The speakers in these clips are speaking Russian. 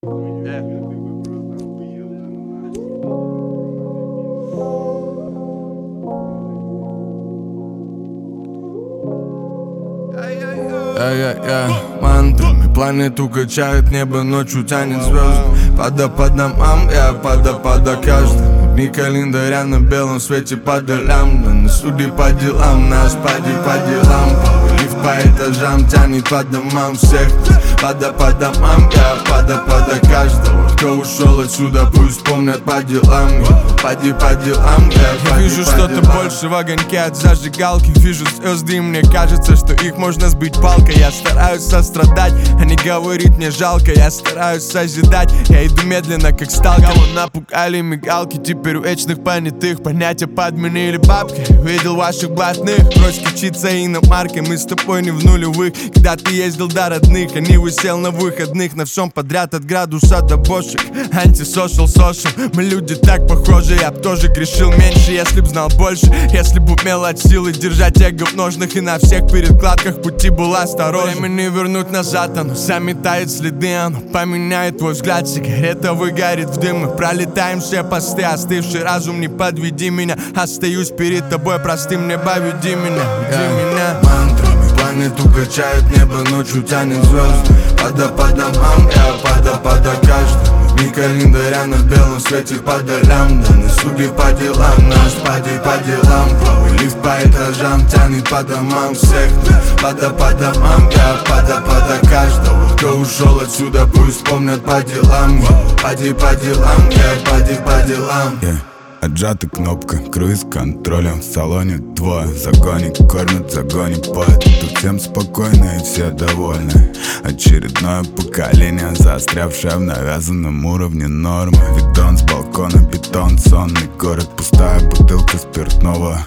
Мантрами планету качает небо, ночью тянет звезды. Пада по домам, я пада каждому. Дни календаря на белом свете по долям. Да не суди по делам, нас пади по делам. Лифт по этажам тянет по домам всех. Пада по домам, я пада каждого. Кто ушел отсюда, пусть помнят по делам. Пади по делам, я вижу что-то больше в огоньке от зажигалки. Вижу звезды, и мне кажется, что их можно сбить палкой. Я стараюсь сострадать, а не говорить мне жалко. Я стараюсь созидать, я иду медленно, как сталкер. Кого напугали мигалки, теперь у вечных понятых понятия подменили бабки. Видел ваших блатных, брось учиться иномаркой. Мы с тобой не в нулевых, когда ты ездил до родных. Они высел на выходных, на всем подряд от градуса до бошек. Антисошал, мы люди так похожи. Я б тоже грешил меньше, если б знал больше. Если б умел от силы держать эго в ножнах. И на всех перекладках пути был осторожен. Времени вернуть назад, оно заметает следы. Оно поменяет твой взгляд, сигарета выгорит в дым. Мы пролетаем все посты, остывший разум, не подведи меня. Остаюсь перед тобой простым, небо, веди меня, веди меня. Мантрами планету качает небо, ночью тянет звезды. Пада по домам, я пада каждому. Дни календаря на белом свете по долям. Да не суди по делам, нас пади по делам. Правый лифт по этажам тянет по домам всех. Пада по домам, я пада каждого. Кто ушел отсюда, пусть помнят по делам. Пади по делам, я пади по делам. Отжата кнопка, круиз контролем. В салоне двое, загоник кормят, загоник поет. Тут всем спокойно и все довольны. Очередное поколение, застрявшее в навязанном уровне нормы. Видон с балкона, бетон, сонный город. Пустая бутылка спиртного.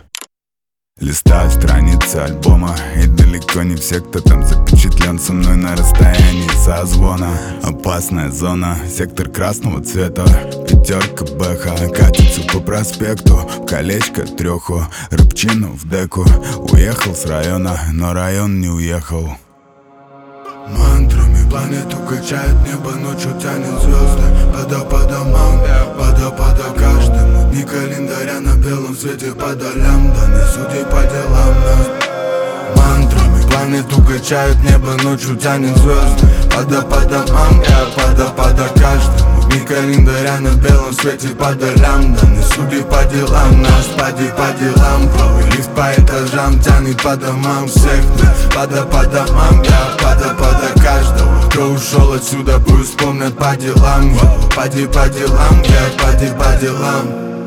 Листаю страницы альбома, и далеко не все, кто там запечатлен со мной на расстоянии созвона. Опасная зона, сектор красного цвета. Пятерка БХ катится по проспекту. Колечко треху, рыбчину в деку. Уехал с района, но район не уехал. Мантрами планету качает небо, ночью тянет звезды. Пада по домам, пада каждому. Дни календаря на белом свете по долям. Да не суди по делам нас. Мантрами планету качает небо, ночью тянет звезды. Пада по домам, я пада каждому. Дни календаря на белом свете по долям. Да не суди по делам, нас пади по делам. Правый лифт по этажам тянет по домам всех. Пада по домам, я пада каждого. Кто ушел отсюда, пусть помнят по делам. Пади по делам, я пади по делам.